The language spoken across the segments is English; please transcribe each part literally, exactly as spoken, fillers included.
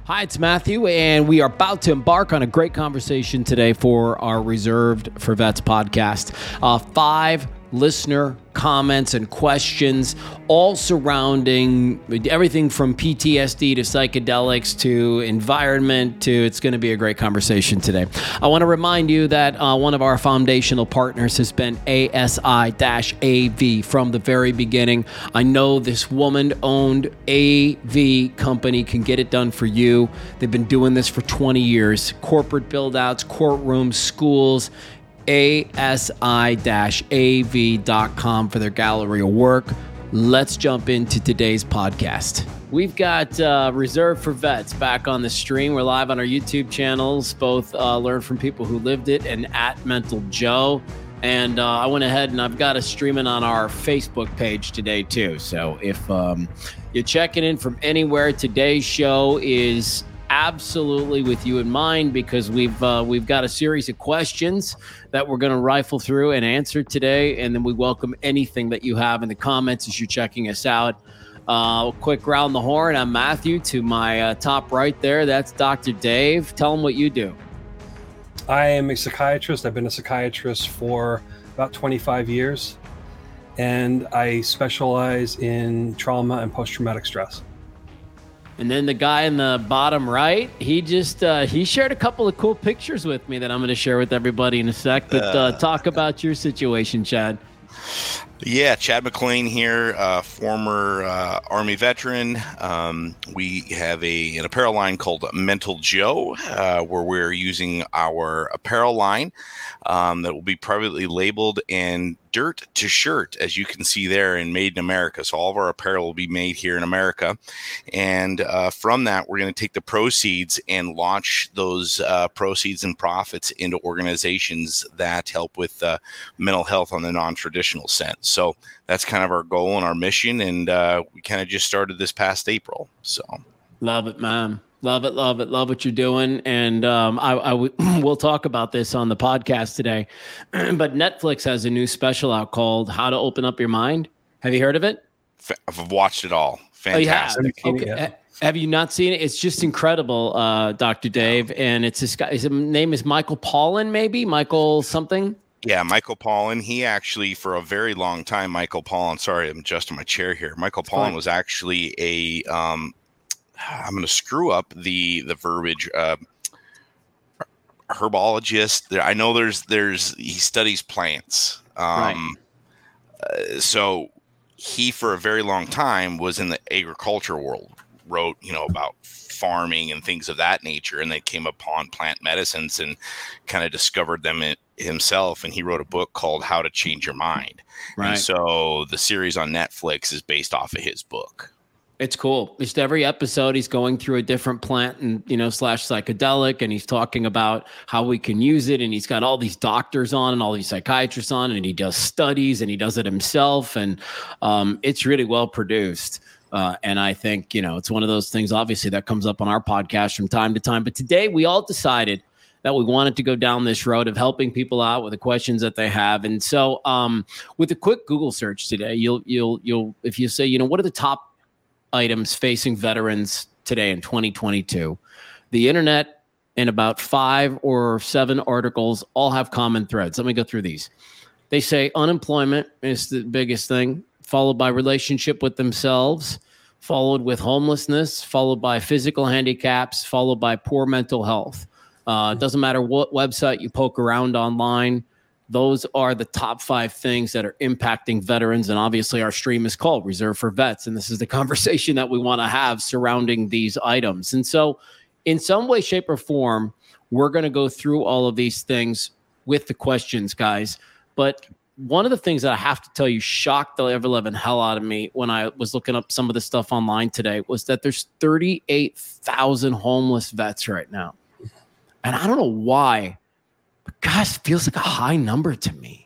Hi, it's Matthew, and we are about to embark on a great conversation today for our Reserved for Vets podcast. Uh, five listener comments and questions, all surrounding everything from P T S D to psychedelics to environment to it's going to be a great conversation today. I want to remind you that uh, one of our foundational partners has been A S I A V from the very beginning. I know this woman-owned A V company can get it done for you. They've been doing this for twenty years. Corporate build-outs, courtrooms, schools, A S I A V dot com for their gallery of work. Let's jump into today's podcast. We've got uh, Reserved for Vets back on the stream. We're live on our YouTube channels, both uh, Learn from People Who Lived It and at Mental Joe. And uh, I went ahead and I've got it streaming on our Facebook page today too. So if um, you're checking in from anywhere, today's show is absolutely with you in mind because we've uh, we've got a series of questions that we're going to rifle through and answer today, and then we welcome anything that you have in the comments as you're checking us out. Uh, quick round the horn. I'm Matthew. To my uh, top right there, that's Doctor Dave. Tell him what you do. I am a psychiatrist. I've been a psychiatrist for about twenty-five years, and I specialize in trauma and post-traumatic stress. And then the guy in the bottom right, he just uh, he shared a couple of cool pictures with me that I'm going to share with everybody in a sec. But uh, talk about your situation, Chad. Yeah, Chad McLean here, uh, former uh, Army veteran. Um, we have a an apparel line called Mental Joe, uh, where we're using our apparel line um, that will be privately labeled and dirt to shirt, as you can see there, and made in America. So all of our apparel will be made here in America. And uh, from that, we're going to take the proceeds and launch those uh, proceeds and profits into organizations that help with uh, mental health on the non-traditional sense. So that's kind of our goal and our mission. And uh, we kind of just started this past April. So love it, man. Love it, love it, love what you're doing. And um, I, I w- we'll talk about this on the podcast today. But Netflix has a new special out called How to Open Up Your Mind. Have you heard of it? I've watched it all. Fantastic. Oh, you have? Okay. Have you not seen it? It's just incredible, uh, Doctor Dave. And it's this guy, his name is Michael Pollan, maybe? Michael something? Yeah, Michael Pollan. He actually, for a very long time, Michael Pollan, sorry, I'm adjusting my chair here. Michael Pollan was actually a... Um, I'm going to screw up the the verbiage. Uh, herbologist. I know there's there's he studies plants. Um, right. uh, so he, for a very long time, was in the agriculture world. Wrote you know about farming and things of that nature, and they came upon plant medicines and kind of discovered them in, himself. And he wrote a book called How to Change Your Mind. Right. And so the series on Netflix is based off of his book. It's cool. Just every episode, he's going through a different plant and, you know, slash psychedelic, and he's talking about how we can use it. And he's got all these doctors on and all these psychiatrists on, and he does studies and he does it himself. And um, it's really well produced. Uh, and I think, you know, it's one of those things, obviously, that comes up on our podcast from time to time. But today we all decided that we wanted to go down this road of helping people out with the questions that they have. And so um, with a quick Google search today, you'll, you'll, you'll, if you say, you know, what are the top items facing veterans today in twenty twenty-two, the internet and about five or seven articles all have common threads. Let me go through these. They say unemployment is the biggest thing, followed by relationship with themselves, followed with homelessness, followed by physical handicaps, followed by poor mental health. Uh, it doesn't matter what website you poke around online. Those are the top five things that are impacting veterans. And obviously our stream is called Reserved for Vets. And this is the conversation that we want to have surrounding these items. And so in some way, shape, or form, we're going to go through all of these things with the questions, guys. But one of the things that I have to tell you shocked the ever-living hell out of me when I was looking up some of the stuff online today was that there's thirty-eight thousand homeless vets right now. And I don't know why, but gosh, it feels like a high number to me.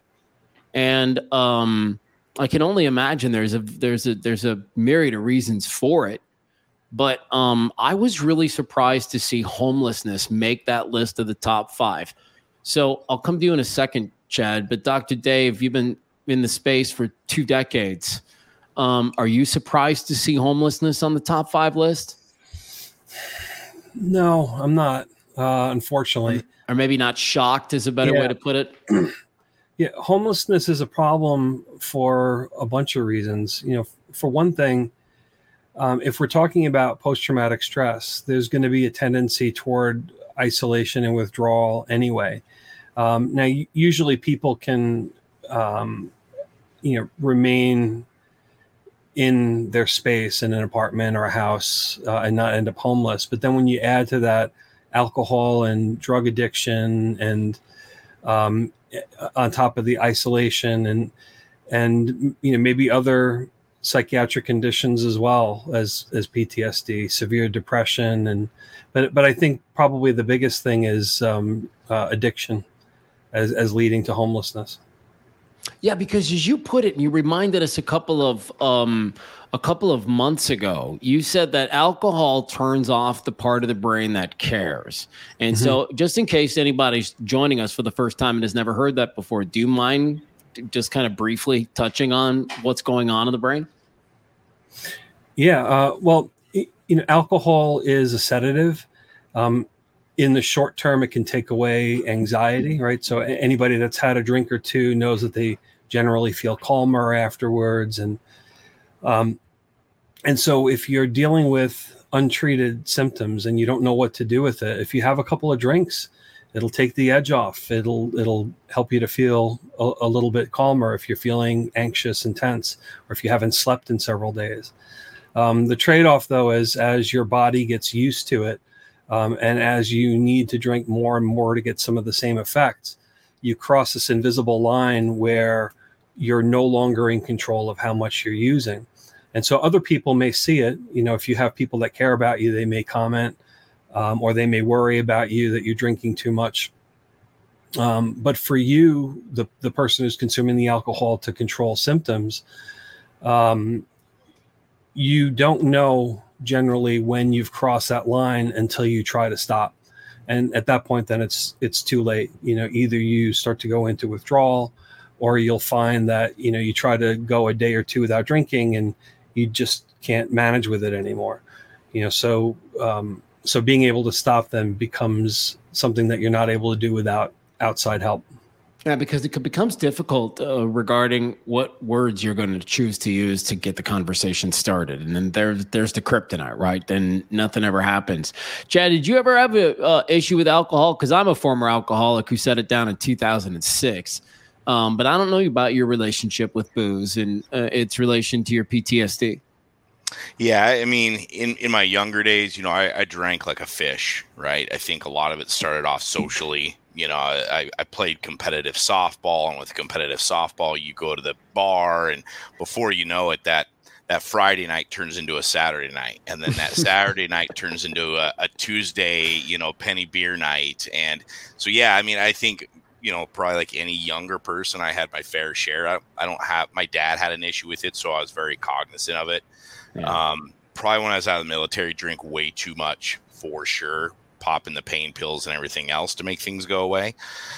And um, I can only imagine there's a there's a there's a myriad of reasons for it. But um, I was really surprised to see homelessness make that list of the top five. So I'll come to you in a second, Chad. But Doctor Dave, you've been in the space for two decades. Um, are you surprised to see homelessness on the top five list? No, I'm not. Uh, unfortunately, or maybe not shocked is a better yeah. way to put it. Yeah, homelessness is a problem for a bunch of reasons. You know, for one thing, um, if we're talking about post-traumatic stress, there's going to be a tendency toward isolation and withdrawal anyway. Um, now, usually people can, um, you know, remain in their space in an apartment or a house uh, and not end up homeless. But then when you add to that alcohol and drug addiction and um, on top of the isolation and and you know maybe other psychiatric conditions as well as as P T S D, severe depression, and but but I think probably the biggest thing is um, uh, addiction as as leading to homelessness. Yeah, because as you put it, and you reminded us a couple of um, a couple of months ago, you said that alcohol turns off the part of the brain that cares. And mm-hmm. so, just in case anybody's joining us for the first time and has never heard that before, do you mind just kind of briefly touching on what's going on in the brain? Yeah, uh, well, you know, alcohol is a sedative. Um, in the short term, it can take away anxiety, right? So anybody that's had a drink or two knows that they generally feel calmer afterwards. And um, and so if you're dealing with untreated symptoms and you don't know what to do with it, if you have a couple of drinks, it'll take the edge off. It'll it'll help you to feel a, a little bit calmer if you're feeling anxious and tense, or if you haven't slept in several days. Um, the trade-off, though, is as your body gets used to it, Um, and as you need to drink more and more to get some of the same effects, you cross this invisible line where you're no longer in control of how much you're using. And so other people may see it. You know, if you have people that care about you, they may comment um, or they may worry about you that you're drinking too much. Um, but for you, the, the person who's consuming the alcohol to control symptoms, um, you don't know generally when you've crossed that line until you try to stop. And at that point, then it's it's too late. You know, either you start to go into withdrawal, or you'll find that, you know, you try to go a day or two without drinking and you just can't manage with it anymore. You know, so um, so being able to stop them becomes something that you're not able to do without outside help. Yeah, because it becomes difficult uh, regarding what words you're going to choose to use to get the conversation started. And then there's, there's the kryptonite, right? Then nothing ever happens. Chad, did you ever have an uh, issue with alcohol? Because I'm a former alcoholic who set it down in two thousand six. Um, but I don't know about your relationship with booze and uh, its relation to your P T S D. Yeah, I mean, in, in my younger days, you know, I, I drank like a fish, right? I think a lot of it started off socially. You know, I, I played competitive softball, and with competitive softball, you go to the bar, and before you know it, that that Friday night turns into a Saturday night, and then that Saturday night turns into a, a Tuesday, you know, penny beer night. And so, yeah, I mean, I think, you know, probably like any younger person, I had my fair share. I, I don't have, my dad had an issue with it, so I was very cognizant of it. Yeah. Um, probably when I was out of the military, drink way too much for sure. Popping the pain pills and everything else to make things go away.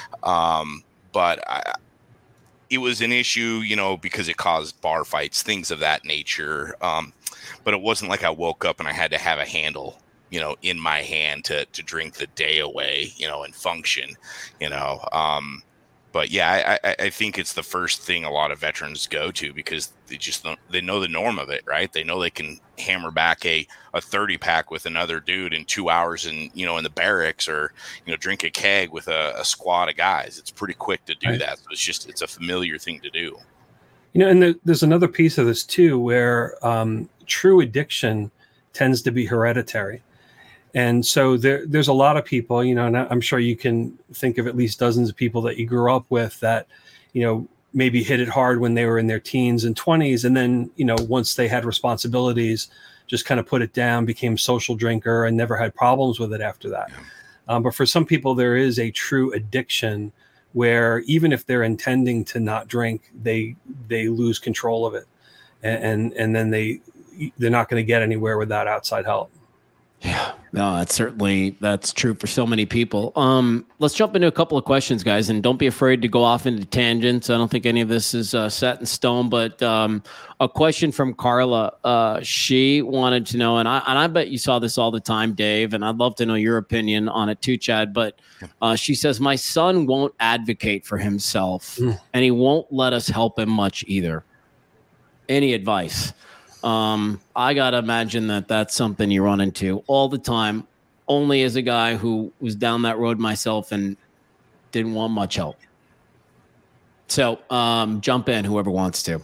Um, but I, it was an issue, you know, because it caused bar fights, things of that nature. Um, but it wasn't like I woke up and I had to have a handle, you know, in my hand to, to drink the day away, you know, and function, you know. Um, but yeah, I, I, I think it's the first thing a lot of veterans go to because they just don't, they know the norm of it, right? They know they can hammer back a, a thirty pack with another dude in two hours and, you know, in the barracks, or, you know, drink a keg with a, a squad of guys. It's pretty quick to do right. that. So it's just, it's a familiar thing to do. You know, and there, there's another piece of this too, where um, true addiction tends to be hereditary. And so there, there's a lot of people, you know, and I'm sure you can think of at least dozens of people that you grew up with that, you know, maybe hit it hard when they were in their teens and twenties. And then, you know, once they had responsibilities, just kind of put it down, became social drinker and never had problems with it after that. Yeah. Um, but for some people, there is a true addiction where even if they're intending to not drink, they they lose control of it. And, and, and then they, they're not going to get anywhere without outside help. Yeah. No, that's certainly, that's true for so many people. Um, let's jump into a couple of questions, guys, and don't be afraid to go off into tangents. I don't think any of this is uh, set in stone, but um, a question from Carla. Uh, she wanted to know, and I and I bet you saw this all the time, Dave, and I'd love to know your opinion on it too, Chad. But uh, she says, my son won't advocate for himself, mm. and he won't let us help him much either. Any advice? Um, I got to imagine that that's something you run into all the time, only as a guy who was down that road myself and didn't want much help. So um, jump in, whoever wants to.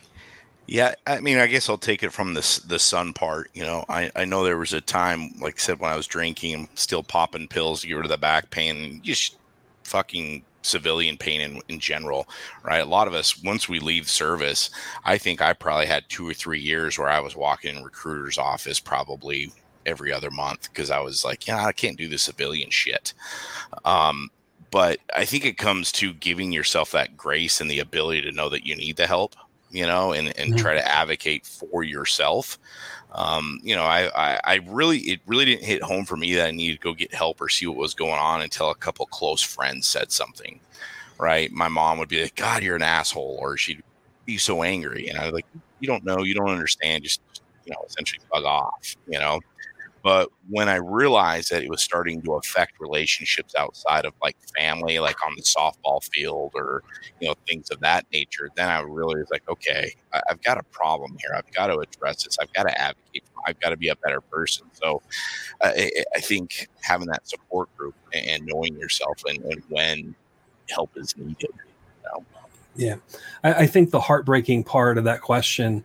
Yeah, I mean, I guess I'll take it from the, the son part. You know, I, I know there was a time, like I said, when I was drinking and still popping pills to get rid of the back pain, just fucking civilian pain in, in general, right? A lot of us, once we leave service, I think I probably had two or three years where I was walking in recruiter's office probably every other month because I was like, yeah, I can't do the civilian shit. Um, but I think it comes to giving yourself that grace and the ability to know that you need the help, you know, and, and mm-hmm. try to advocate for yourself. Um, you know, I, I, I really, it really didn't hit home for me that I needed to go get help or see what was going on until a couple close friends said something, right? My mom would be like, God, you're an asshole. Or she'd be so angry. And I was like, you don't know, you don't understand. Just, you know, essentially bug off, you know? But when I realized that it was starting to affect relationships outside of like family, like on the softball field or, you know, things of that nature, then I really was like, okay, I, I've got a problem here. I've got to address this. I've got to advocate. I've got to be a better person. So uh, I, I think having that support group and knowing yourself and, and when help is needed. You know? Yeah. I, I think the heartbreaking part of that question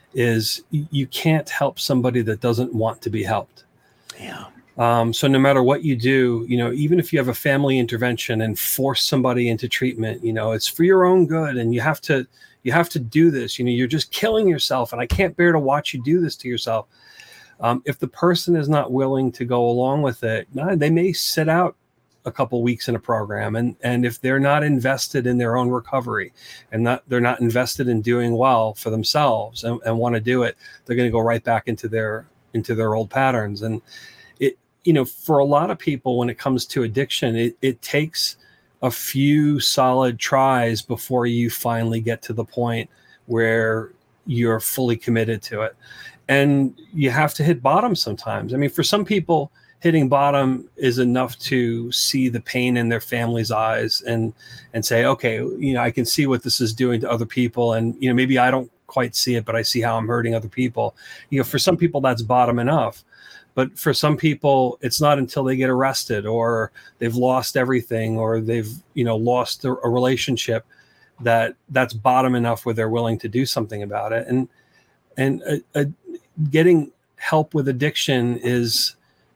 is you can't help somebody that doesn't want to be helped. Yeah. Um, so no matter what you do, you know, even if you have a family intervention and force somebody into treatment, you know, it's for your own good and you have to, you have to do this, you know, you're just killing yourself and I can't bear to watch you do this to yourself. Um, if the person is not willing to go along with it, no, they may sit out a couple weeks in a program. And, and if they're not invested in their own recovery and not, they're not invested in doing well for themselves and, and want to do it, they're going to go right back into their, into their old patterns. And it, you know, for a lot of people, when it comes to addiction, it, it takes a few solid tries before you finally get to the point where you're fully committed to it. And you have to hit bottom sometimes. I mean, for some people, hitting bottom is enough to see the pain in their family's eyes and, and say, okay, you know, I can see what this is doing to other people. And, you know, maybe I don't quite see it, but I see how I'm hurting other people. You know, for some people that's bottom enough, but for some people it's not until they get arrested or they've lost everything or they've, you know, lost a, a relationship that that's bottom enough where they're willing to do something about it. And, and uh, uh, getting help with addiction is,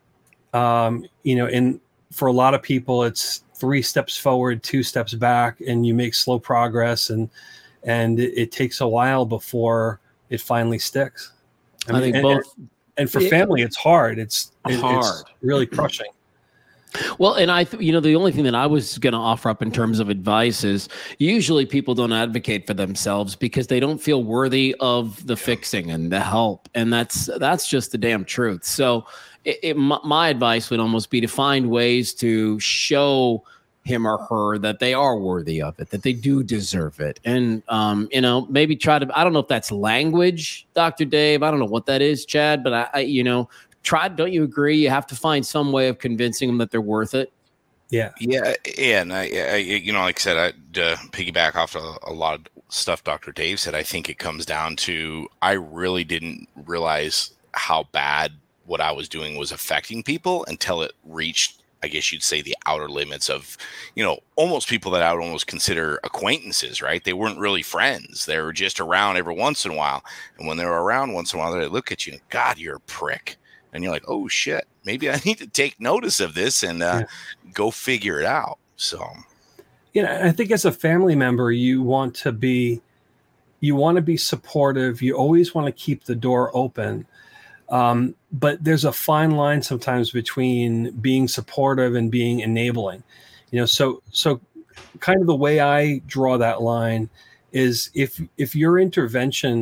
um, you know, in, for a lot of people, it's three steps forward, two steps back, and you make slow progress and, and it, it takes a while before it finally sticks. I, mean, I think and, both. And, and for family, it's hard. It's it, hard. It's really crushing. Well, and I, th- you know, the only thing that I was going to offer up in terms of advice is usually people don't advocate for themselves because they don't feel worthy of the fixing and the help. And that's, that's just the damn truth. So it, it, my, my advice would almost be to find ways to show him or her that they are worthy of it, that they do deserve it. And, um, you know, maybe try to, I don't know if that's language, Doctor Dave, I don't know what that is, Chad, but I, I you know, try, don't you agree? You have to find some way of convincing them that they're worth it. Yeah. Yeah. Yeah. And I, I you know, like I said, I uh, piggyback off a, a lot of stuff Doctor Dave said. I think it comes down to, I really didn't realize how bad what I was doing was affecting people until it reached, I guess you'd say, the outer limits of, you know, almost people that I would almost consider acquaintances, right? They weren't really friends. They were just around every once in a while. And when they were around once in a while, they look at you and, God, you're a prick. And you're like, oh shit, maybe I need to take notice of this and uh, yeah. go figure it out. So, you know, I think as a family member, you want to be, you want to be supportive. You always want to keep the door open. Um, but there's a fine line sometimes between being supportive and being enabling, you know, so, so kind of the way I draw that line is if, if your intervention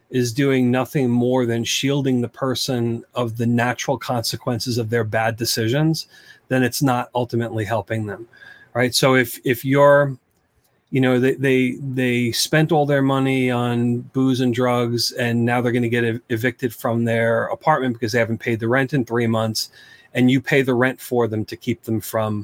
is doing nothing more than shielding the person of the natural consequences of their bad decisions, then it's not ultimately helping them, right? So if if you're, you know, they they, they spent all their money on booze and drugs, and now they're going to get ev- evicted from their apartment because they haven't paid the rent in three months, and you pay the rent for them to keep them from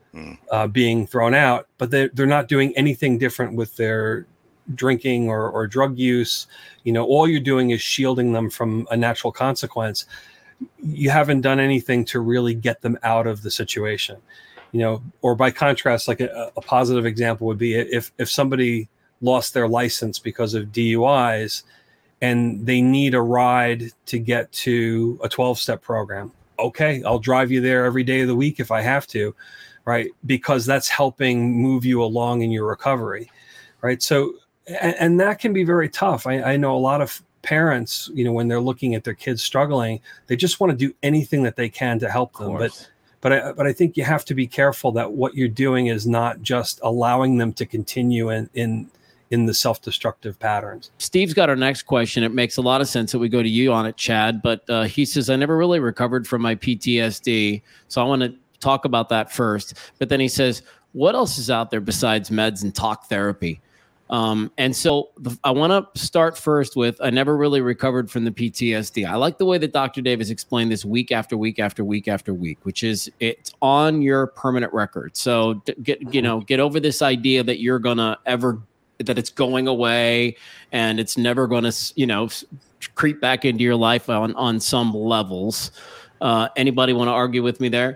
uh, being thrown out, but they're, they're not doing anything different with their drinking or, or drug use. You know, all you're doing is shielding them from a natural consequence. You haven't done anything to really get them out of the situation, you know. Or by contrast, like a, a positive example would be if if somebody lost their license because of D U Is and they need a ride to get to a twelve-step program. Okay, I'll drive you there every day of the week if I have to, right? Because that's helping move you along in your recovery, right? So, and, and that can be very tough. I, I know a lot of parents, you know, when they're looking at their kids struggling, they just want to do anything that they can to help them. But, but I, but I think you have to be careful that what you're doing is not just allowing them to continue in, in, in the self-destructive patterns. Steve's got our next question. It makes a lot of sense that we go to you on it, Chad, but uh, he says, I never really recovered from my P T S D. So I want to talk about that first. But then he says, what else is out there besides meds and talk therapy? Um, and so the, I want to start first with, I never really recovered from the P T S D. I like the way that Doctor Dave has explained this week after week after week after week, which is it's on your permanent record. So d- get, you know, get over this idea that you're going to ever, that it's going away and it's never going to, you know, creep back into your life on, on some levels. Uh, anybody want to argue with me there?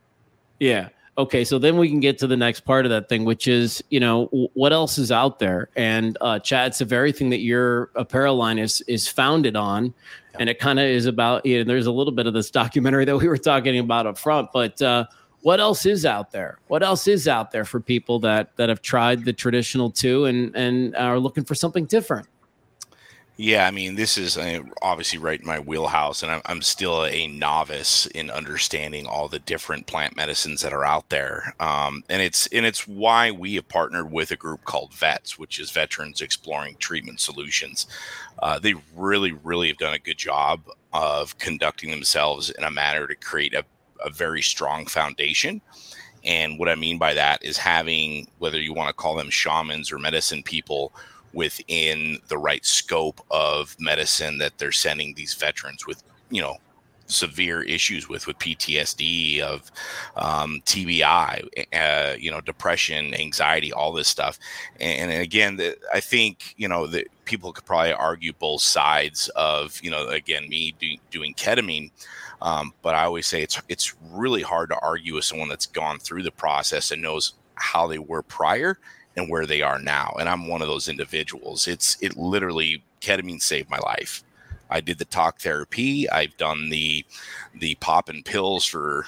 Yeah. Okay. So then we can get to the next part of that thing, which is, you know, w- what else is out there? And uh, Chad, it's the very thing that your apparel line is, is founded on. Yeah. And it kind of is about, you know, there's a little bit of this documentary that we were talking about up front, but uh, what else is out there? What else is out there for people that, that have tried the traditional too and, and are looking for something different? Yeah, I mean, this is uh, obviously right in my wheelhouse, and I'm, I'm still a novice in understanding all the different plant medicines that are out there. Um, and it's and it's why we have partnered with a group called VETS, which is Veterans Exploring Treatment Solutions. Uh, they really, really have done a good job of conducting themselves in a manner to create a, a very strong foundation. And what I mean by that is having, whether you want to call them shamans or medicine people, within the right scope of medicine that they're sending these veterans with, you know, severe issues with, with P T S D, of um, T B I, uh, you know, depression, anxiety, all this stuff. And, and again, the, I think, you know, that people could probably argue both sides of, you know, again, me do, doing ketamine. Um, but I always say it's, it's really hard to argue with someone that's gone through the process and knows how they were prior and where they are now. And I'm one of those individuals. It's, it literally, ketamine saved my life. I did the talk therapy. I've done the, the popping pills for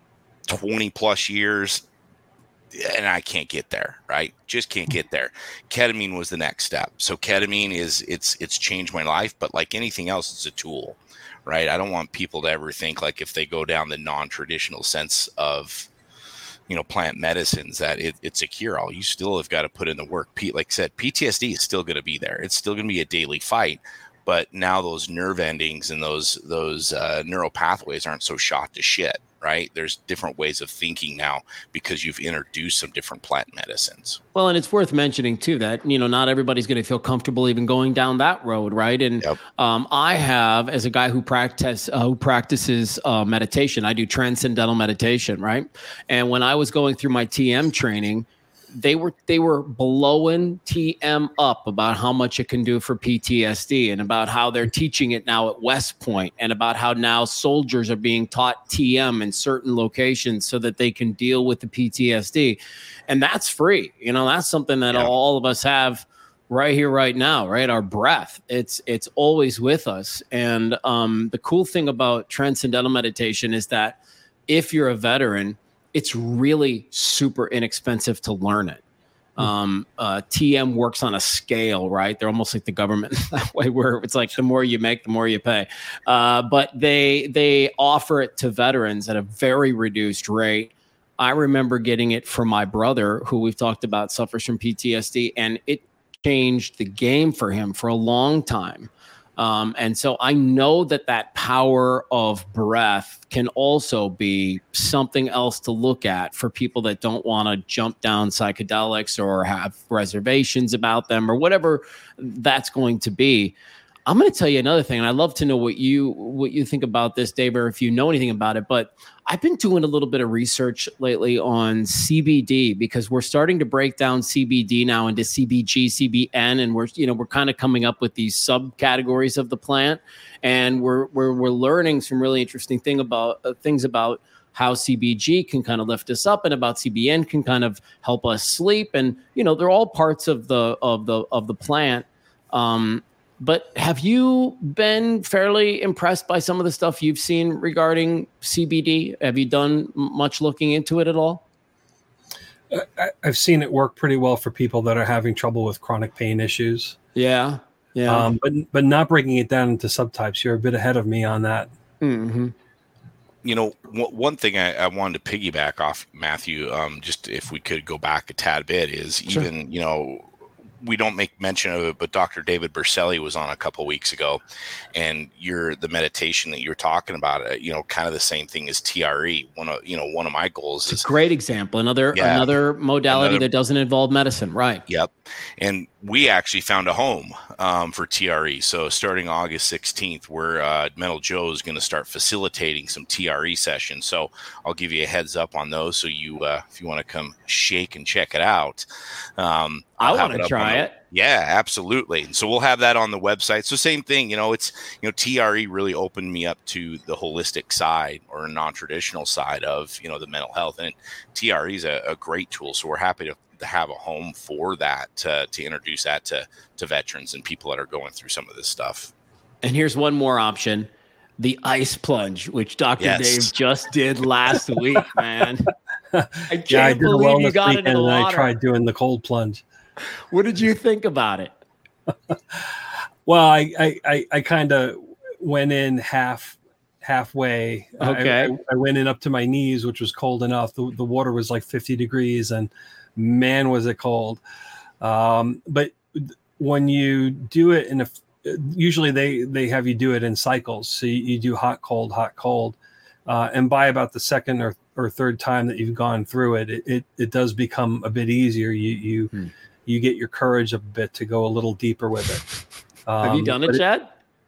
twenty plus years, and I can't get there, right? Just can't get there. Ketamine was the next step. So ketamine is, it's, it's changed my life, but like anything else, it's a tool, right? I don't want people to ever think like if they go down the non-traditional sense of, you know, plant medicines, that it, it's a cure-all. You still have got to put in the work. P, like I said, P T S D is still going to be there. It's still going to be a daily fight. But now those nerve endings and those those uh, neural pathways aren't so shot to shit, right? There's different ways of thinking now because you've introduced some different plant medicines. Well, and it's worth mentioning too that, you know, not everybody's going to feel comfortable even going down that road, right? And yep. um, I have, as a guy who practice uh, who practices uh, meditation, I do transcendental meditation, right? And when I was going through my T M training, they were they were blowing T M up about how much it can do for P T S D and about how they're teaching it now at West Point and about how now soldiers are being taught T M in certain locations so that they can deal with the P T S D. And that's free. You know, that's something that yeah. all of us have right here, right now, right? Our breath. It's it's always with us. And um, the cool thing about transcendental meditation is that if you're a veteran, it's really super inexpensive to learn it. Um, uh, T M works on a scale, right? They're almost like the government that way, where it's like the more you make, the more you pay. Uh, but they they offer it to veterans at a very reduced rate. I remember getting it for my brother, who we've talked about suffers from P T S D, and it changed the game for him for a long time. Um, and so I know that that power of breath can also be something else to look at for people that don't want to jump down psychedelics or have reservations about them or whatever that's going to be. I'm going to tell you another thing, and I'd love to know what you what you think about this, Dave, or if you know anything about it. But I've been doing a little bit of research lately on C B D because we're starting to break down C B D now into C B G, C B N, and we're you know we're kind of coming up with these subcategories of the plant, and we're we're we're learning some really interesting thing about uh, things about how C B G can kind of lift us up and about C B N can kind of help us sleep, and you know they're all parts of the of the of the plant. Um, But have you been fairly impressed by some of the stuff you've seen regarding C B D? Have you done much looking into it at all? I've seen it work pretty well for people that are having trouble with chronic pain issues. Yeah, yeah. Um, but but not breaking it down into subtypes. You're a bit ahead of me on that. Mm-hmm. You know, w- one thing I, I wanted to piggyback off, Matthew, um, just if we could go back a tad bit, is Sure. even, you know, we don't make mention of it, but Doctor David Berceli was on a couple of weeks ago, and you're the meditation that you're talking about, uh, you know, kind of the same thing as T R E. One of, you know, one of my goals It's is a great example. Another Yeah. another modality Another- that doesn't involve medicine, right? Yep. And we actually found a home um, for T R E. So starting August sixteenth, we're uh, Mental Joe is going to start facilitating some T R E sessions. So I'll give you a heads up on those. So you, uh, if you want to come shake and check it out, um, I I'll have want to up try on the- it. Yeah, absolutely. And so we'll have that on the website. So same thing, you know, it's, you know, T R E really opened me up to the holistic side or non-traditional side of, you know, the mental health, and T R E is a, a great tool. So we're happy to, to have a home for that, uh, to introduce that to, to veterans and people that are going through some of this stuff. And here's one more option. The ice plunge, which Doctor Yes. Dave just did last week, man. I can't Yeah, I did a believe you wellness got weekend into the and water. I tried doing the cold plunge. What did you think about it? Well, I I, I, I kind of went in half halfway. Okay. I, I went in up to my knees, which was cold enough. The, the water was like fifty degrees, and man, was it cold. Um, but when you do it in a, usually they they have you do it in cycles. So you, you do hot, cold, hot, cold, uh, and by about the second or or third time that you've gone through it, it it, it does become a bit easier. You you hmm. you get your courage a bit to go a little deeper with it. Um, have you done it, Chad?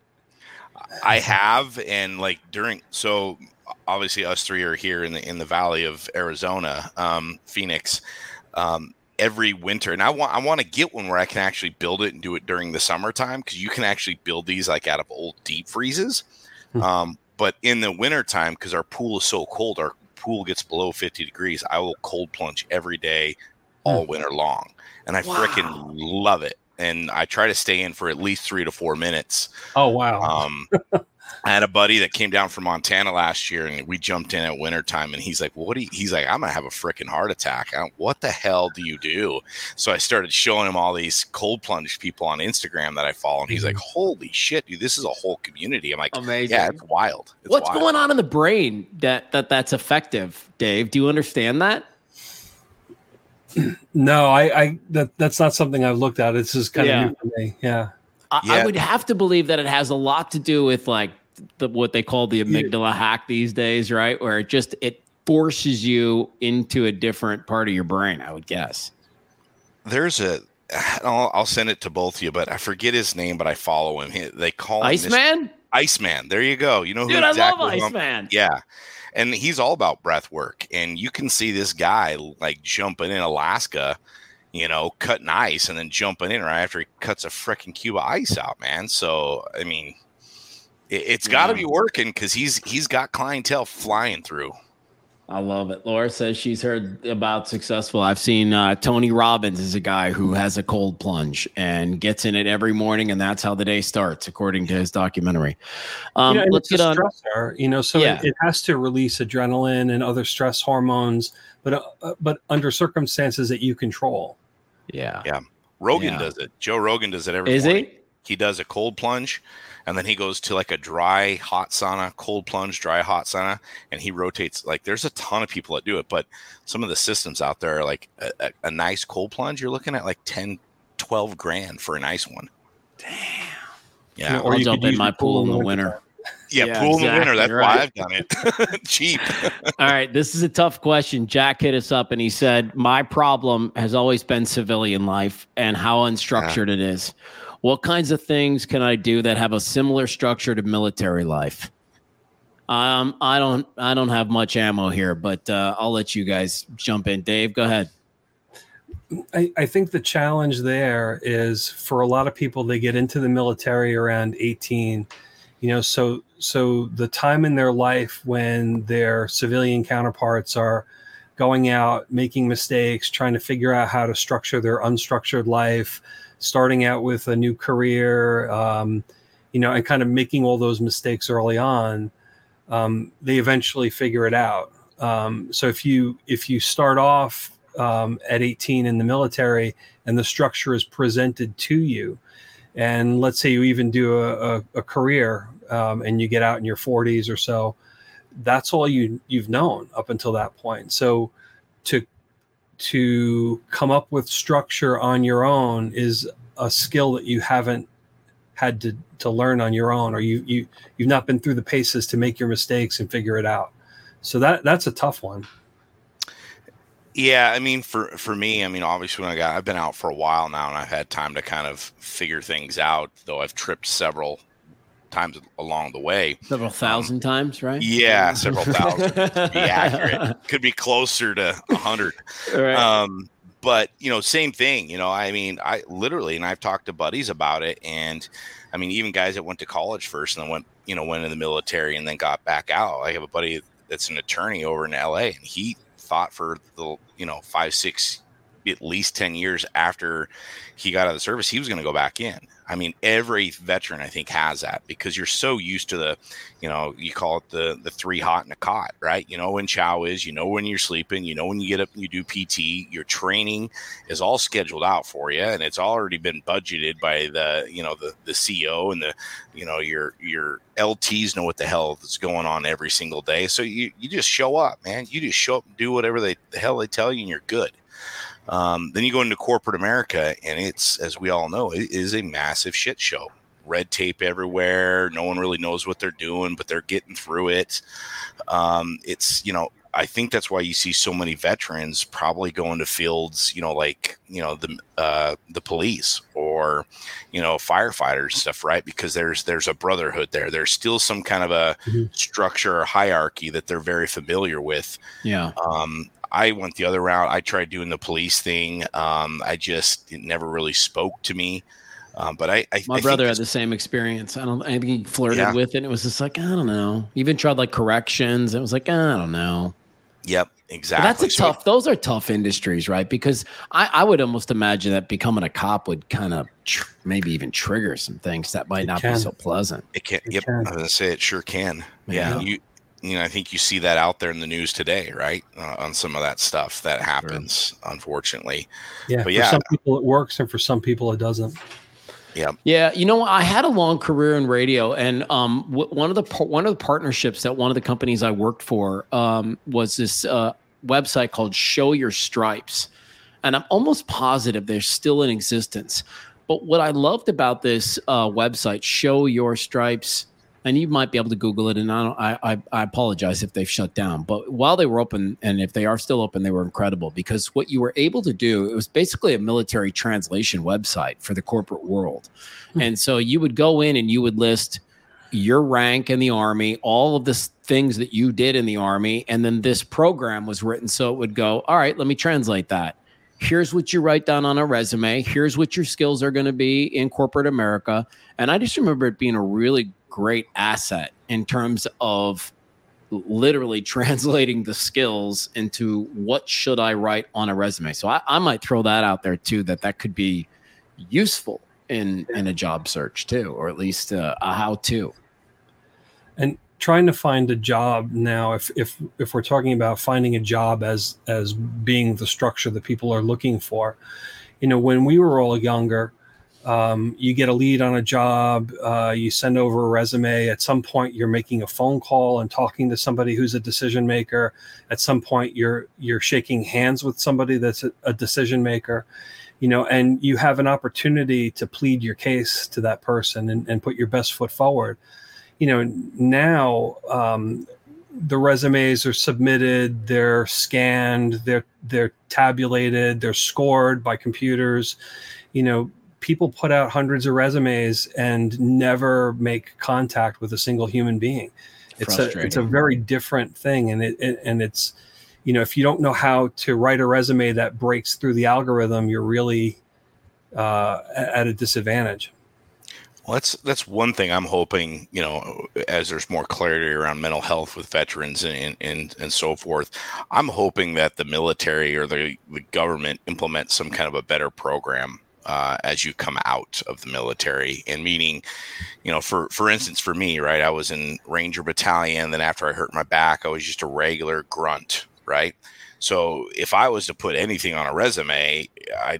I have, and like during, so obviously us three are here in the in the Valley of Arizona, um, Phoenix, um, every winter, and I want I want to get one where I can actually build it and do it during the summertime, because you can actually build these like out of old deep freezes. Hmm. Um, but in the wintertime, because our pool is so cold, our pool gets below fifty degrees, I will cold plunge every day, all hmm. winter long, and I wow. freaking love it. And I try to stay in for at least three to four minutes. Oh, wow. Um, I had a buddy that came down from Montana last year, and we jumped in at wintertime, and he's like, what do you, he's like, I'm going to have a freaking heart attack. I what the hell do you do? So I started showing him all these cold plunge people on Instagram that I follow. And he's mm-hmm. like, holy shit, dude, this is a whole community. I'm like, amazing. Yeah, it's wild. It's What's wild. going on in the brain that, that that's effective, Dave? Do you understand that? No, I, I that that's not something I've looked at. This is kind yeah. of new for me. Yeah. I, yeah. I would have to believe that it has a lot to do with like the, what they call the amygdala yeah. hack these days, right? Where it just it forces you into a different part of your brain, I would guess. There's a I'll, I'll send it to both of you, but I forget his name, but I follow him. He, they call him Iceman? Iceman. There you go. You know who Dude, exactly I love Iceman. Yeah. And he's all about breath work. And you can see this guy like jumping in Alaska, you know, cutting ice and then jumping in right after he cuts a freaking cube of ice out, man. So, I mean, it, it's got to be working, because he's he's got clientele flying through. I love it. Laura says she's heard about successful. I've seen uh, Tony Robbins is a guy who has a cold plunge and gets in it every morning, and that's how the day starts, according to his documentary. Um, you know, let's get on. Stressor, you know, so yeah. it, it has to release adrenaline and other stress hormones, but uh, but under circumstances that you control. Yeah, yeah. Rogan yeah. does it. Joe Rogan does it every is morning. He? He does a cold plunge, and then he goes to like a dry hot sauna, cold plunge, dry hot sauna, and he rotates. Like, there's a ton of people that do it, but some of the systems out there are like a, a, a nice cold plunge, you're looking at like ten, twelve grand for a nice one. Damn. Yeah, You know, or I'll you jump could in use my your pool in the wintertime. winter. yeah, Yeah, pool in the winter. exactly, That's right. why I've done it. Cheap. All right, this is a tough question. Jack hit us up and he said, my problem has always been civilian life and how unstructured it is. What kinds of things can I do that have a similar structure to military life? Um, I don't, I don't have much ammo here, but uh, I'll let you guys jump in. Dave, go ahead. I, I think the challenge there is for a lot of people, they get into the military around eighteen, you know, so so the time in their life when their civilian counterparts are going out, making mistakes, trying to figure out how to structure their unstructured life, starting out with a new career, um, you know, and kind of making all those mistakes early on, um, they eventually figure it out. Um, so if you if you start off um, at eighteen in the military and the structure is presented to you, and let's say you even do a, a, a career um, and you get out in your forties or so, that's all you you've known up until that point. So to to come up with structure on your own is a skill that you haven't had to, to learn on your own, or you you you've not been through the paces to make your mistakes and figure it out. So that that's a tough one. Yeah, I mean, for for me, I mean, obviously, when I got, I've been out for a while now, and I've had time to kind of figure things out. Though I've tripped several times along the way, several thousand um, times, right? Yeah, several thousand. To be accurate, could be closer to a hundred. Right. Um, but you know, same thing. You know, I mean, I literally, and I've talked to buddies about it, and I mean, even guys that went to college first and then went, you know, went in the military and then got back out. I have a buddy that's an attorney over in L A, and he thought for the, you know, five, six, at least ten years after he got out of the service, he was going to go back in. I mean, every veteran, I think, has that because you're so used to the, you know, you call it the the three hot in a cot, right? You know when chow is, you know when you're sleeping, you know when you get up and you do P T. Your training is all scheduled out for you, and it's already been budgeted by the, you know, the the C O and the, you know, your your L Ts know what the hell is going on every single day. So you you just show up, man. You just show up and do whatever they the hell they tell you, and you're good. Um, then you go into corporate America, and it's, as we all know, it is a massive shit show. Red tape everywhere. No one really knows what they're doing, but they're getting through it. Um, it's, you know, I think that's why you see so many veterans probably going to fields, you know, like, you know, the uh, the police or, you know, firefighters and stuff, right? Because there's there's a brotherhood there. There's still some kind of a mm-hmm. structure or hierarchy that they're very familiar with. Yeah. Um, I went the other route. I tried doing the police thing. Um, I just, it never really spoke to me. Um, but I, I my I brother had the same experience. I don't, I think he flirted yeah. with it. And it was just like, I don't know. Even tried like corrections. It was like, I don't know. Yep, exactly. But that's a so tough, those are tough industries, right? Because I, I would almost imagine that becoming a cop would kind of tr- maybe even trigger some things that might it not can. be so pleasant. It can. It Yep. can. I was going to say it sure can. Yeah. Yeah. You, you know, I think you see that out there in the news today, right? Uh, on some of that stuff that happens, sure. unfortunately. Yeah. But for yeah. some people it works, and for some people it doesn't. Yeah. Yeah. You know, I had a long career in radio, and um, w- one of the par- one of the partnerships that one of the companies I worked for um, was this uh, website called Show Your Stripes, and I'm almost positive they're still in existence. But what I loved about this uh, website, Show Your Stripes, and you might be able to Google it, and I, don't, I, I I apologize if they've shut down. But while they were open, and if they are still open, they were incredible because what you were able to do, it was basically a military translation website for the corporate world. Mm-hmm. And so you would go in and you would list your rank in the Army, all of the things that you did in the Army, and then this program was written so it would go, all right, let me translate that. Here's what you write down on a resume. Here's what your skills are going to be in corporate America. And I just remember it being a really great asset in terms of literally translating the skills into what should I write on a resume. So I, I might throw that out there too, that that could be useful in, in a job search too, or at least uh, a how-to. And trying to find a job now, if if if we're talking about finding a job as as being the structure that people are looking for, you know, when we were all younger, um, you get a lead on a job, uh, you send over a resume. At some point, you're making a phone call and talking to somebody who's a decision maker. At some point, you're you're shaking hands with somebody that's a, a decision maker. you know, and you have an opportunity to plead your case to that person and, and put your best foot forward. You know, now um, the resumes are submitted, they're scanned, they're they're tabulated, they're scored by computers. You know, people put out hundreds of resumes and never make contact with a single human being. It's a it's a very different thing, and it, it and it's, you know, if you don't know how to write a resume that breaks through the algorithm, you're really uh, at a disadvantage. Well, that's that's one thing I'm hoping, you know, as there's more clarity around mental health with veterans and and, and so forth. I'm hoping that the military or the, the government implements some kind of a better program uh, as you come out of the military. And meaning, you know, for, for instance, for me, right, I was in Ranger Battalion. Then after I hurt my back, I was just a regular grunt, right? So if I was to put anything on a resume, I'd,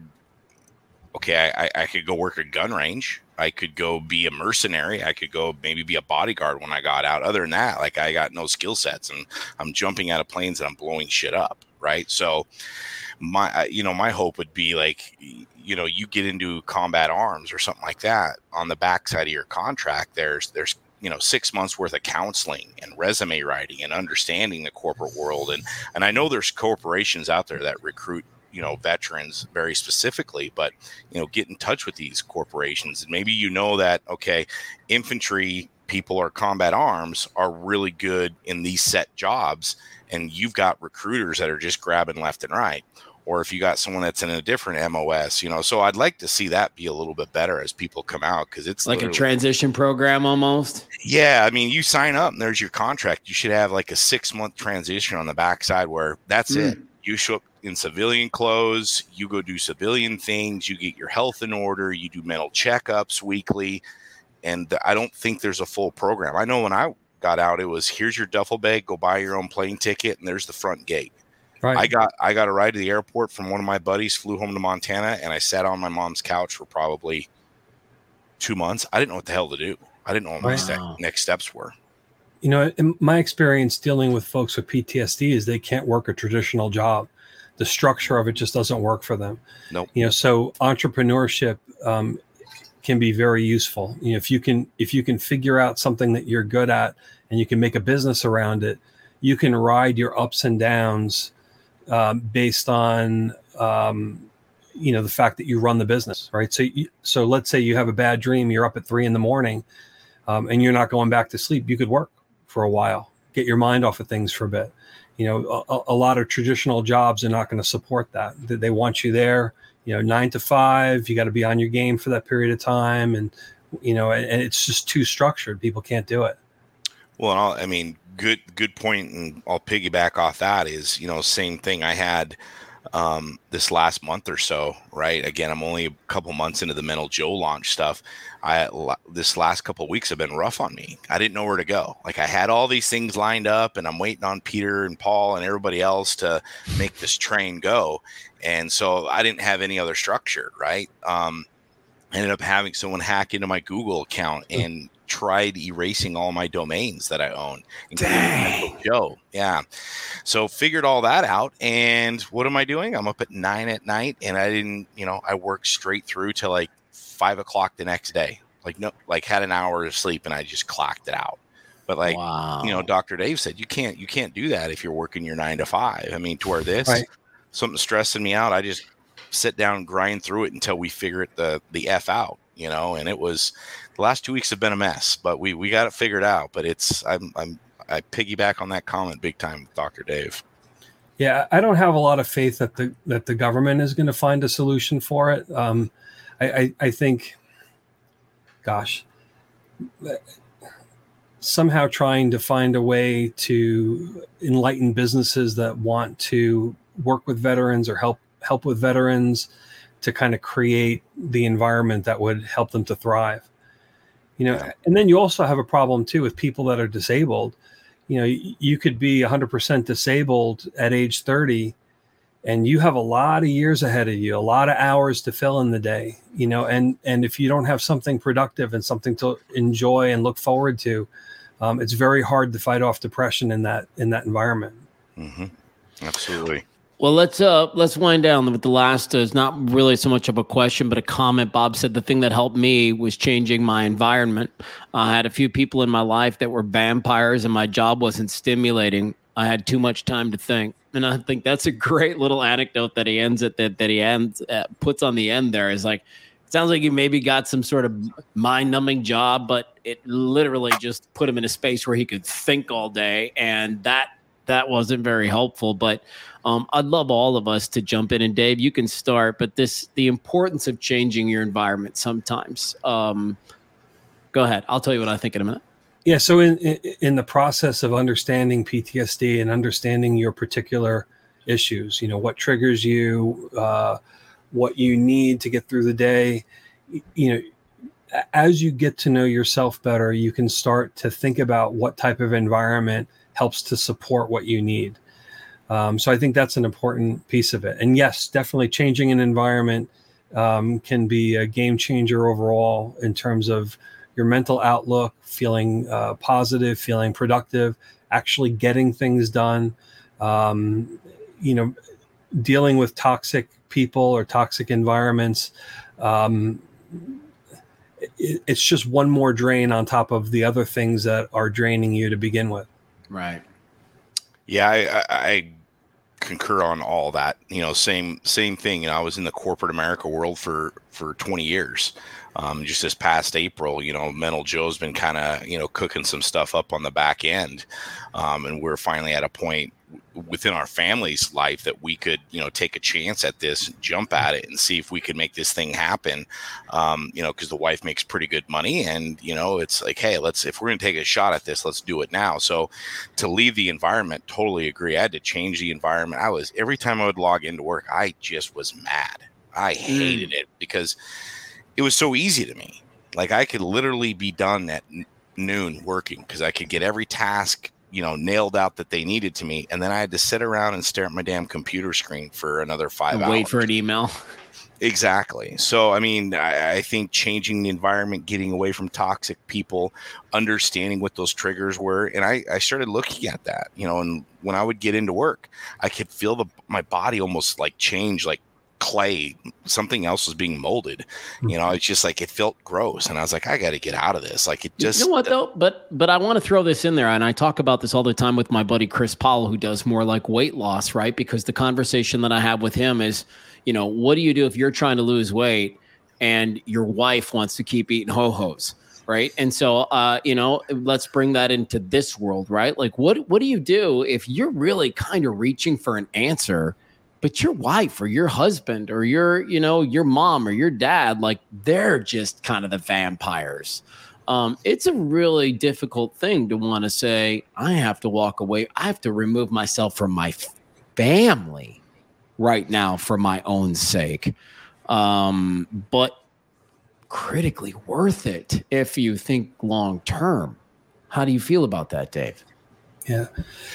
okay, I, I could go work a gun range. I could go be a mercenary. I could go maybe be a bodyguard when I got out. Other than that, like, I got no skill sets, and I'm jumping out of planes and I'm blowing shit up. Right. So my, you know, my hope would be like, you know, you get into combat arms or something like that on the backside of your contract. There's, there's, you know, six months worth of counseling and resume writing and understanding the corporate world. And, and I know there's corporations out there that recruit, you know, veterans very specifically, but, you know, get in touch with these corporations. And maybe, you know, that, okay, infantry people or combat arms are really good in these set jobs, and you've got recruiters that are just grabbing left and right. Or if you got someone that's in a different M O S, you know, so I'd like to see that be a little bit better as people come out, because it's like a transition program almost. Yeah. I mean, you sign up and there's your contract. You should have like a six month transition on the backside where that's mm. it. You show up in civilian clothes, you go do civilian things, you get your health in order, you do mental checkups weekly. And I don't think there's a full program. I know when I got out, it was, here's your duffel bag, go buy your own plane ticket, and there's the front gate. Right. I got I got a ride to the airport from one of my buddies, flew home to Montana, and I sat on my mom's couch for probably two months. I didn't know what the hell to do. I didn't know what my wow. ste- next steps were. You know, in my experience dealing with folks with P T S D is they can't work a traditional job. The structure of it just doesn't work for them. Nope. You know, so entrepreneurship um, can be very useful. You know, if you can if you can figure out something that you're good at and you can make a business around it, you can ride your ups and downs um, based on um, you know, the fact that you run the business, right? So, you, so let's say you have a bad dream, you're up at three in the morning, um, and you're not going back to sleep. You could work for a while, get your mind off of things for a bit. You know, a, a lot of traditional jobs are not going to support that. They want you there, you know, nine to five. You got to be on your game for that period of time, and you know, and, and it's just too structured. People can't do it. Well, I'll, I mean, good good point, and I'll piggyback off that. Is, you know, same thing I had um, this last month or so, right? Again, I'm only a couple months into the Mental Joe launch stuff. I this last couple of weeks have been rough on me. I didn't know where to go. Like, I had all these things lined up, and I'm waiting on Peter and Paul and everybody else to make this train go. And so I didn't have any other structure, right? Um, I ended up having someone hack into my Google account and tried erasing all my domains that I own, including Mental Joe. Yeah. So figured all that out. And what am I doing? I'm up at nine at night, and I didn't, you know, I worked straight through till like five o'clock the next day. Like, no, like had an hour of sleep, and I just clocked it out. But like, wow. you know, Doctor Dave said, you can't, you can't do that if you're working your nine to five. I mean, to where this, right. something stressing me out, I just sit down and grind through it until we figure it the, the F out, you know. And it was, the last two weeks have been a mess, but we, we got it figured out. But it's, I'm, I'm, I piggyback on that comment big time with Doctor Dave. Yeah. I don't have a lot of faith that the, that the government is going to find a solution for it. Um, I, I, I think, gosh, somehow trying to find a way to enlighten businesses that want to work with veterans or help help with veterans to kind of create the environment that would help them to thrive. You know, and then you also have a problem too with people that are disabled. You know, you could be one hundred percent disabled at age thirty, and you have a lot of years ahead of you, a lot of hours to fill in the day, you know, and, and if you don't have something productive and something to enjoy and look forward to, um, it's very hard to fight off depression in that, in that environment. Mm-hmm. Absolutely. Well, let's uh let's wind down with the last. Uh, it's not really so much of a question, but a comment. Bob said the thing that helped me was changing my environment. I had a few people in my life that were vampires, and my job wasn't stimulating. I had too much time to think, and I think that's a great little anecdote that he ends at that that he ends uh, puts on the end there. Is like, it sounds like you maybe got some sort of mind-numbing job, but it literally just put him in a space where he could think all day, and that that wasn't very helpful. But Um, I'd love all of us to jump in, and Dave, you can start, but this, the importance of changing your environment sometimes. Um, go ahead. I'll tell you what I think in a minute. Yeah. So in, in, in the process of understanding P T S D and understanding your particular issues, you know, what triggers you, uh, what you need to get through the day, you know, as you get to know yourself better, you can start to think about what type of environment helps to support what you need. Um, so I think that's an important piece of it. And yes, definitely changing an environment um, can be a game changer overall in terms of your mental outlook, feeling uh, positive, feeling productive, actually getting things done. Um, you know, dealing with toxic people or toxic environments. Um, it, it's just one more drain on top of the other things that are draining you to begin with. Right. Yeah, I, I concur on all that. You know, same same thing. You know, I was in the corporate America world for for twenty years. Um, just this past April, you know, Mental Joe's been kind of, you know, cooking some stuff up on the back end, um, and we're finally at a point within our family's life that we could, you know, take a chance at this, jump at it, and see if we could make this thing happen. Um, you know, because the wife makes pretty good money, and you know, it's like, hey, let's if we're gonna take a shot at this, let's do it now. So, to leave the environment, totally agree. I had to change the environment. I was every time I would log into work, I just was mad. I hated mm. it because it was so easy to me. Like I could literally be done at n- noon working because I could get every task, you know, nailed out that they needed to me. And then I had to sit around and stare at my damn computer screen for another five and hours. Wait for an email. Exactly. So, I mean, I, I think changing the environment, getting away from toxic people, understanding what those triggers were. And I, I started looking at that, you know, and when I would get into work, I could feel the my body almost like change, like clay, something else was being molded. You know, it's just like it felt gross, and I was like, I got to get out of this. Like it just, you know what though, but but I want to throw this in there, and I talk about this all the time with my buddy Chris Powell, who does more like weight loss, right? Because the conversation that I have with him is, you know, what do you do if you're trying to lose weight and your wife wants to keep eating ho-hos, right? And so, uh, you know, let's bring that into this world, right? Like, what what do you do if you're really kind of reaching for an answer, but your wife or your husband or your, you know, your mom or your dad, like they're just kind of the vampires. Um, it's a really difficult thing to want to say, I have to walk away. I have to remove myself from my family right now for my own sake. Um, but critically worth it if you think long term. How do you feel about that, Dave? Yeah.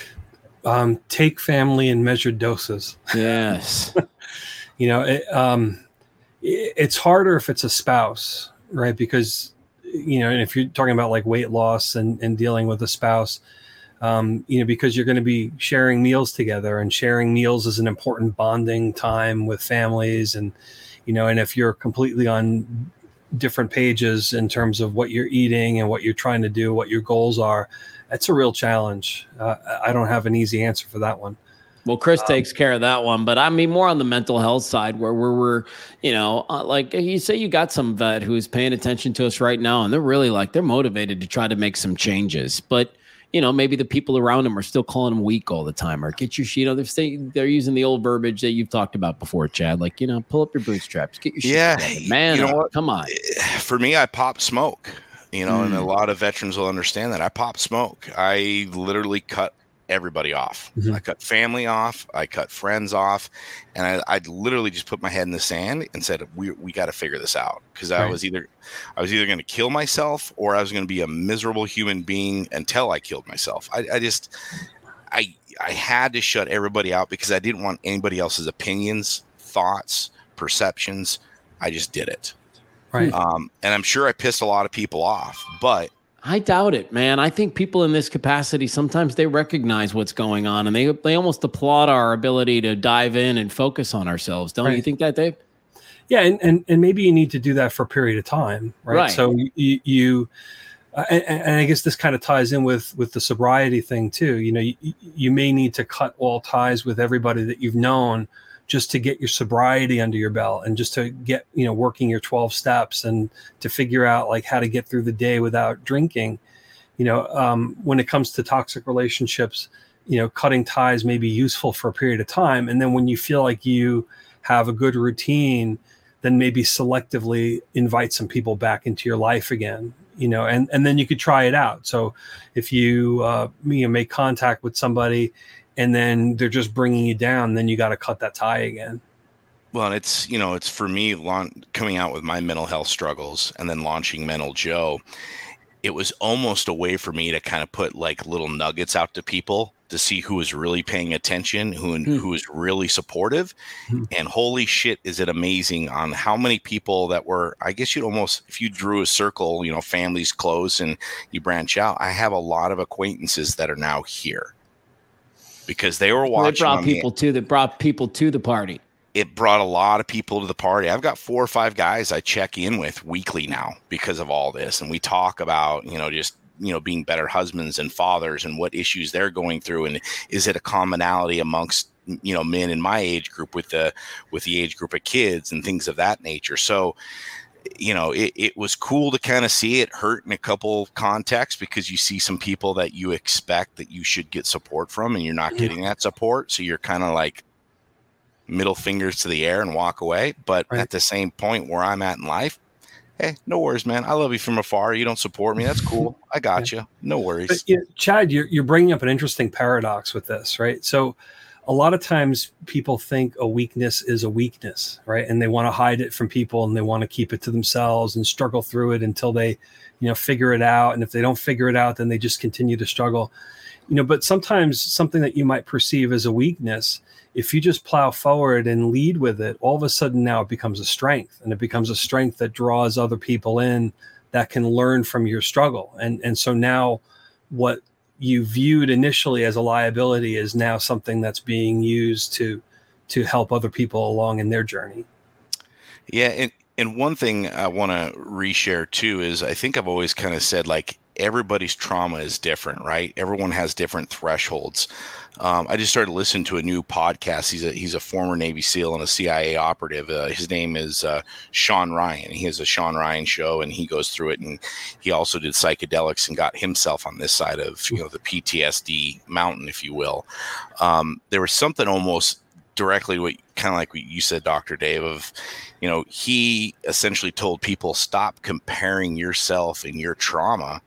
Um, take family in measured doses. Yes. you know, it, um, it, it's harder if it's a spouse, right? Because, you know, and if you're talking about like weight loss and, and dealing with a spouse, um, you know, because you're going to be sharing meals together, and sharing meals is an important bonding time with families. And, you know, and if you're completely on different pages in terms of what you're eating and what you're trying to do, what your goals are, that's a real challenge. Uh, I don't have an easy answer for that one. Well, Chris um, takes care of that one, but I mean more on the mental health side where we're, we're you know, uh, like you say, you got some vet who is paying attention to us right now, and they're really like, they're motivated to try to make some changes, but you know, maybe the people around them are still calling them weak all the time, or get your, you know, they're staying, they're using the old verbiage that you've talked about before, Chad, like, you know, pull up your bootstraps, get your shit yeah, together. Man, you know what? Come on. For me, I pop smoke. You know, mm. and a lot of veterans will understand that. I pop smoke. I literally cut everybody off. Mm-hmm. I cut family off. I cut friends off. And I I literally just put my head in the sand and said, we we got to figure this out. Because I right. was either I was either going to kill myself, or I was going to be a miserable human being until I killed myself. I, I just, I I had to shut everybody out because I didn't want anybody else's opinions, thoughts, perceptions. I just did it. Right. Um, and I'm sure I pissed a lot of people off, but I doubt it, man. I think people in this capacity, sometimes they recognize what's going on and they they almost applaud our ability to dive in and focus on ourselves. Don't right. you think that, Dave? Yeah, and, and and maybe you need to do that for a period of time, right? right. So you, you uh, and, and I guess this kind of ties in with with the sobriety thing too. You know, you, you may need to cut all ties with everybody that you've known just to get your sobriety under your belt and just to get, you know, working your twelve steps and to figure out like how to get through the day without drinking. You know, um, when it comes to toxic relationships, you know, cutting ties may be useful for a period of time. And then when you feel like you have a good routine, then maybe selectively invite some people back into your life again, you know, and, and then you could try it out. So if you, uh, you know, make contact with somebody and then they're just bringing you down, then you got to cut that tie again. Well, it's, you know, it's for me laun- coming out with my mental health struggles and then launching Mental Joe. It was almost a way for me to kind of put like little nuggets out to people to see who was really paying attention, who mm. who was really supportive. Mm. And holy shit, is it amazing on how many people that were, I guess you'd almost, if you drew a circle, you know, families close and you branch out, I have a lot of acquaintances that are now here. Because they were watching. They brought people to that brought people to the party. It brought a lot of people to the party. I've got four or five guys I check in with weekly now because of all this, and we talk about, you know, just you know being better husbands and fathers and what issues they're going through, and is it a commonality amongst you know men in my age group with the with the age group of kids and things of that nature. So. You know, it, it was cool to kind of see it hurt in a couple contexts because you see some people that you expect that you should get support from and you're not getting that support. So you're kind of like middle fingers to the air and walk away. But right. at the same point where I'm at in life, hey, no worries, man. I love you from afar. You don't support me. That's cool. I got you. No worries. But, you know, Chad, you're, you're bringing up an interesting paradox with this, right? So a lot of times people think a weakness is a weakness, right? And they want to hide it from people and they want to keep it to themselves and struggle through it until they, you know, figure it out. And if they don't figure it out, then they just continue to struggle, you know, but sometimes something that you might perceive as a weakness, if you just plow forward and lead with it, all of a sudden now it becomes a strength, and it becomes a strength that draws other people in that can learn from your struggle. And, and so now what you viewed initially as a liability is now something that's being used to to help other people along in their journey. Yeah, and, and one thing I want to reshare too is I think I've always kind of said like everybody's trauma is different, right? Everyone has different thresholds. Um, I just started listening to a new podcast. He's a he's a former Navy SEAL and a C I A operative. Uh, his name is uh, Sean Ryan. He has a Sean Ryan show, and he goes through it. And he also did psychedelics and got himself on this side of you know the P T S D mountain, if you will. Um, there was something almost directly what kind of like what you said, Doctor Dave. Of you know, he essentially told people stop comparing yourself and your trauma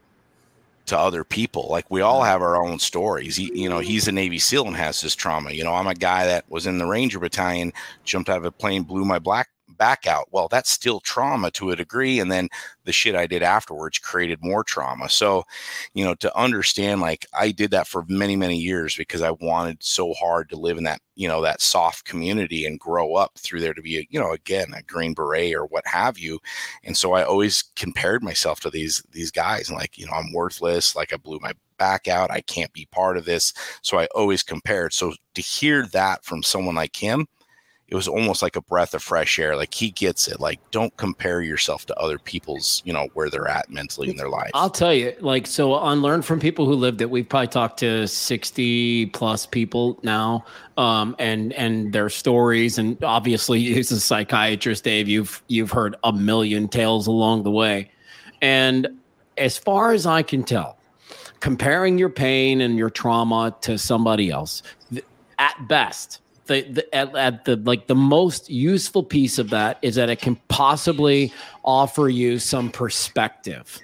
to other people. Like we all have our own stories. He, you know, he's a Navy SEAL and has this trauma. You know, I'm a guy that was in the Ranger Battalion, jumped out of a plane, blew my black back out. Well, that's still trauma to a degree. And then the shit I did afterwards created more trauma. So, you know, to understand, like I did that for many, many years because I wanted so hard to live in that, you know, that soft community and grow up through there to be, a, you know, again, a Green Beret or what have you. And so I always compared myself to these, these guys and like, you know, I'm worthless. Like I blew my back out. I can't be part of this. So I always compared. So to hear that from someone like him, it was almost like a breath of fresh air. Like he gets it. Like, don't compare yourself to other people's, you know, where they're at mentally in their life. I'll tell you, like, so on Learn from People Who Lived It, we've probably talked to sixty plus people now, um, and, and their stories. And obviously as a psychiatrist, Dave, you've, you've heard a million tales along the way. And as far as I can tell, comparing your pain and your trauma to somebody else, at best, The, the at, at the like the most useful piece of that is that it can possibly offer you some perspective.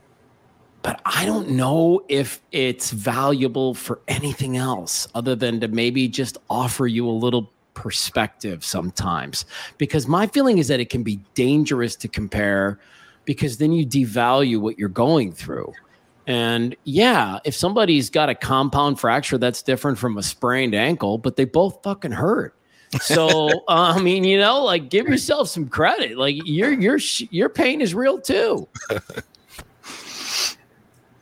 But I don't know if it's valuable for anything else other than to maybe just offer you a little perspective sometimes. Because my feeling is that it can be dangerous to compare because then you devalue what you're going through. And yeah, if somebody's got a compound fracture, that's different from a sprained ankle, but they both fucking hurt. So, uh, I mean, you know, like give yourself some credit. Like your, your, your pain is real too.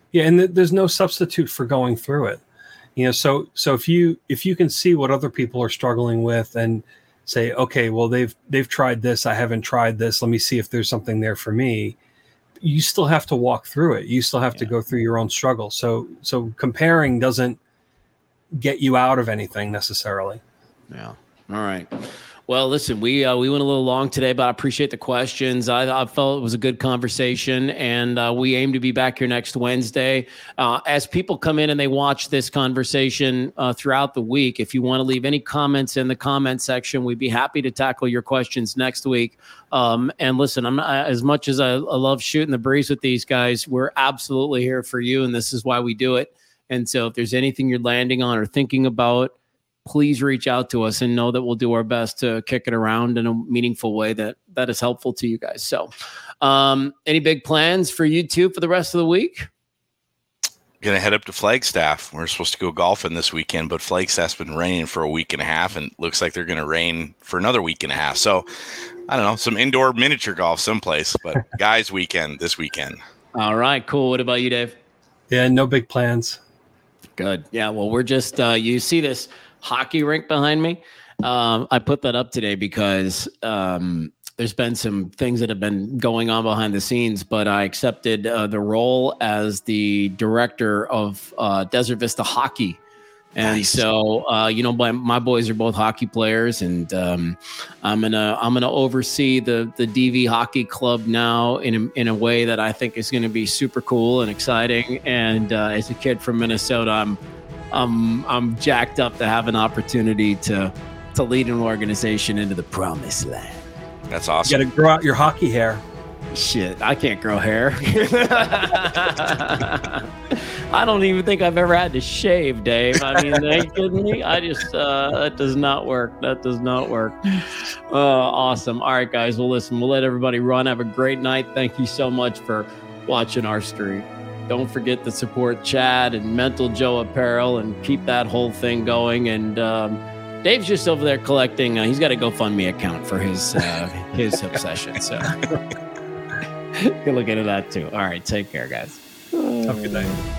Yeah, and th- there's no substitute for going through it. You know, so so if you if you can see what other people are struggling with and say, okay, well they've they've tried this, I haven't tried this. Let me see if there's something there for me. You still have to walk through it. You still have yeah. to go through your own struggle. So so comparing doesn't get you out of anything necessarily. Yeah. All right. Well, listen, we uh, we went a little long today, but I appreciate the questions. I, I felt it was a good conversation, and uh, we aim to be back here next Wednesday. Uh, as people come in and they watch this conversation uh, throughout the week, if you want to leave any comments in the comment section, we'd be happy to tackle your questions next week. Um, and listen, I'm not, as much as I, I love shooting the breeze with these guys, we're absolutely here for you, and this is why we do it. And so if there's anything you're landing on or thinking about, please reach out to us and know that we'll do our best to kick it around in a meaningful way that that is helpful to you guys. So um, any big plans for you two for the rest of the week? Going to head up to Flagstaff. We're supposed to go golfing this weekend, but Flagstaff's been raining for a week and a half, and looks like they're going to rain for another week and a half. So I don't know, some indoor miniature golf someplace, but guys weekend this weekend. All right, cool. What about you, Dave? Yeah, no big plans. Good. Yeah, well, we're just, uh, you see this hockey rink behind me. Um, I put that up today because um, there's been some things that have been going on behind the scenes, but I accepted uh, the role as the director of uh, Desert Vista Hockey. And nice. so, uh, you know, my, my boys are both hockey players, and um, I'm gonna I'm gonna oversee the the D V Hockey Club now in a, in a way that I think is going to be super cool and exciting. And uh, as a kid from Minnesota, I'm I'm I'm jacked up to have an opportunity to to lead an organization into the promised land. That's awesome. You got to grow out your hockey hair. Shit, I can't grow hair. I don't even think I've ever had to shave, Dave. I mean, are you kidding me? I just, uh, that does not work. That does not work. Uh, awesome. All right, guys. Well, listen, we'll let everybody run. Have a great night. Thank you so much for watching our stream. Don't forget to support Chad and Mental Joe Apparel and keep that whole thing going. And um, Dave's just over there collecting. Uh, he's got a GoFundMe account for his, uh, his obsession. So you can look into that too. All right. Take care, guys. Have a good night.